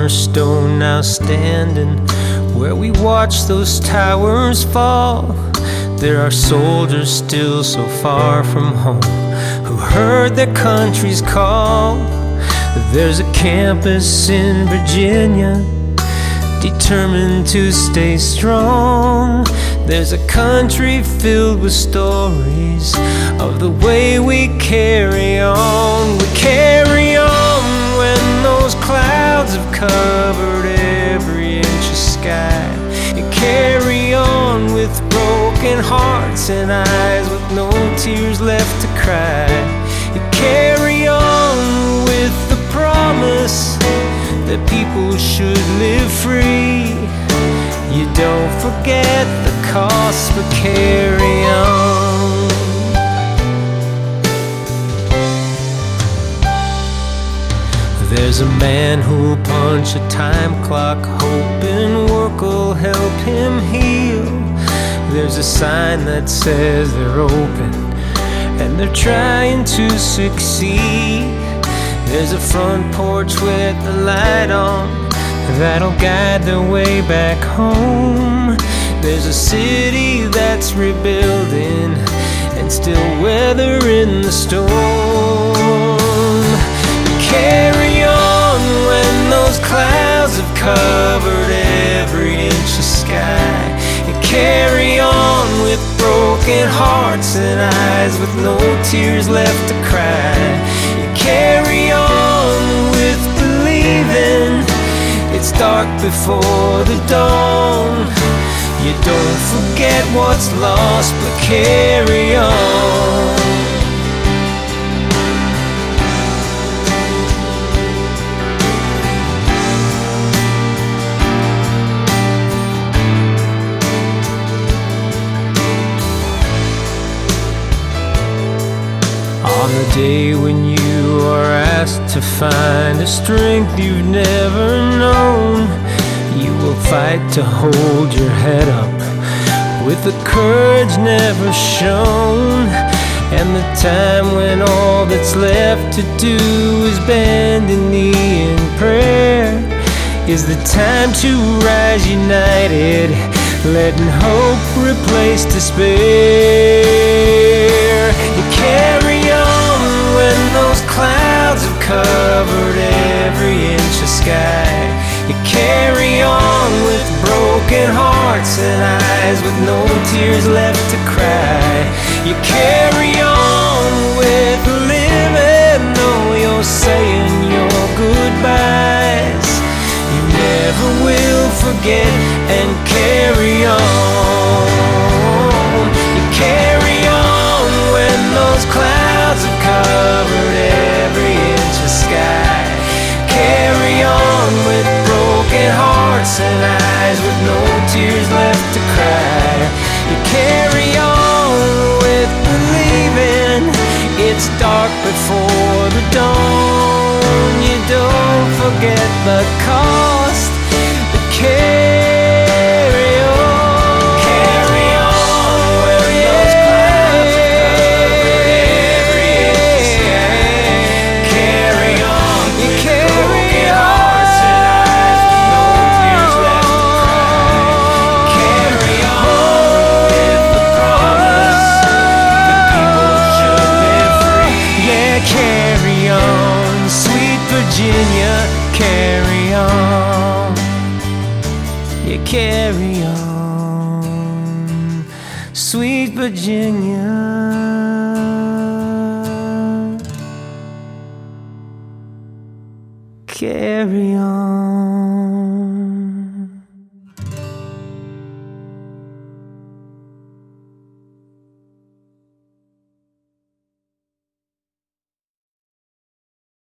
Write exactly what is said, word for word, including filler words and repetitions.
cornerstone now standing, where we watch those towers fall. There are soldiers still so far from home who heard their country's call. There's a campus in Virginia determined to stay strong. There's a country filled with stories of the way we carry on. We carry on when those clouds have covered every inch of sky. You carry on with broken hearts and eyes with no tears left to cry. You carry on with the promise that people should live free. You don't forget the cost, but carry on. There's a man who'll punch a time clock, hoping work will help him heal. There's a sign that says they're open and they're trying to succeed. There's a front porch with the light on that'll guide their way back home. There's a city that's rebuilding and still weathering the storm. Carry on when those clouds have covered every inch of sky. You carry on with broken hearts and eyes with no tears left to cry. You carry on with believing it's dark before the dawn. You don't forget what's lost, but carry on. On the day when you are asked to find a strength you've never known, you will fight to hold your head up with the courage never shown. And the time when all that's left to do is bend a knee in prayer is the time to rise united, letting hope replace despair. You carry on when those clouds have covered every inch of sky. You carry on with broken hearts and eyes with no tears left to cry. You carry on with living though you're saying your goodbyes. You never will forget and carry on. You carry on when those clouds have covered every inch of sky. Carry on with broken hearts and eyes with no tears left to cry. You carry on with believing it's dark before the dawn. You don't forget the cost, but carry on. Carry on when those clouds have covered every inch of sky. Carry on with broken hearts and eyes with no tears left to cry. Carry on with the promise that people should live free. Yeah, carry on, sweet Virginia, carry on. Yeah, carry on, sweet Virginia. Carry on.